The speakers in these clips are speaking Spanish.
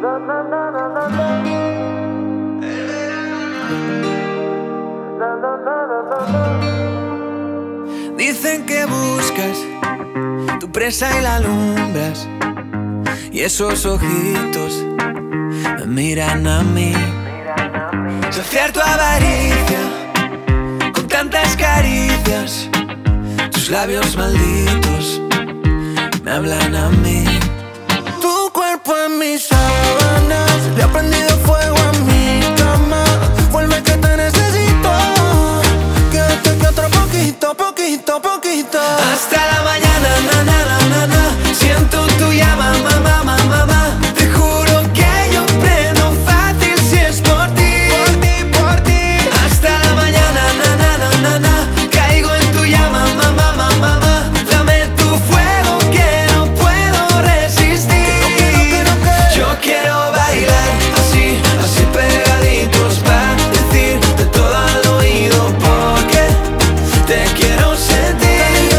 Dicen que buscas tu presa y la alumbras, y esos ojitos me miran a mí. Saciar tu avaricia con tantas caricias, tus labios malditos me hablan a mí. Tu cuerpo en mis sábanas, le ha prendido fuego a mi cama. Vuelve que te necesito, quédate aquí otro poquito, poquito, poquito. Hasta la mañana, na, na, na, na, na. Siento tu llama, mamá, mamá, mamá. Te juro que yo prendo fácil si es por ti. Por ti, por ti. Hasta la mañana, na, na, na, na, na. Caigo en tu llama, mamá, mamá, mamá. Dame tu fuego que no puedo resistir. Yo quiero bailar así, así pegaditos pa' decirte todo al oído porque te quiero sentir.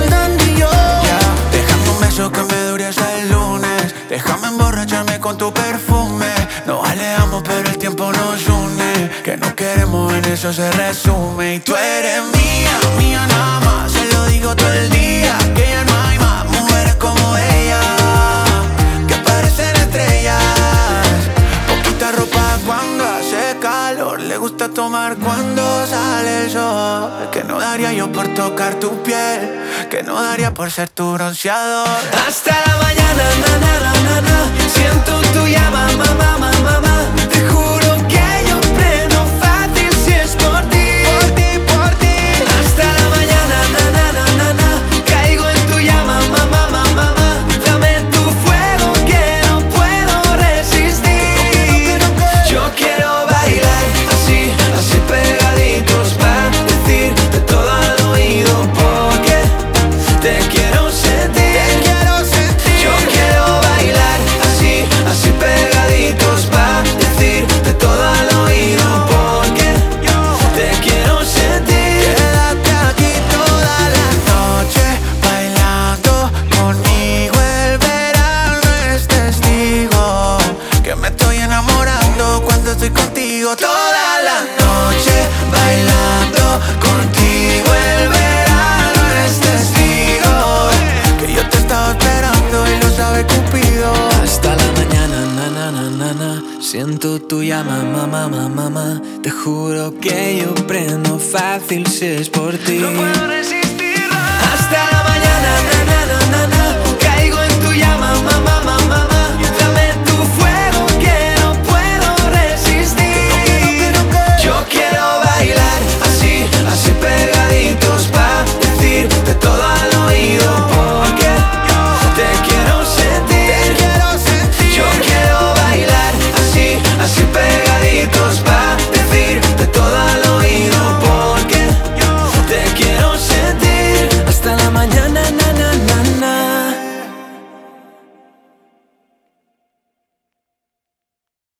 Déjame un beso que me dure hasta el lunes. Déjame emborracharme con tu perfume. Nos alejamos pero el tiempo nos une. Que no queremos en eso se resume. Y tú eres mía, mía nada más. Se lo digo todo el día. Que ya no hay más mujeres como ella, que parecen estrellas. Poquita ropa cuando hace calor. Le gusta tomar cuando sale el sol. Que no daría yo por tocar tu piel, que no daría por ser tu bronceador. Hasta la mañana, na, na, na, na, na. Siento tu llama, mamá, mamá, mamá. Te juro que yo prendo fácil si es por ti. Por ti, por ti. Hasta la mañana, na, na, na, na, na. Caigo en tu llama, mamá, mamá, mamá. Dame tu fuego que no puedo resistir. Yo quiero bailar así, así pegaditos pa' decirte todo al oído porque te quiero sentir. Yo quiero bailar así, así pegaditos pa' decirte todo al oído porque te quiero sentir. Quédate aquí toda la noche bailando conmigo. El verano es testigo que me estoy enamorando cuando estoy contigo. Toda la noche bailando contigo. El verano es testigo que yo te estaba esperando y lo sabe Cupido. Hasta la mañana, na, na, na, na, na. Siento tu llama, mamá, mamá, mamá. Te juro que yo prendo fácil si es por ti. No puedo resistir. Hasta la mañana, na, na, na, na, na.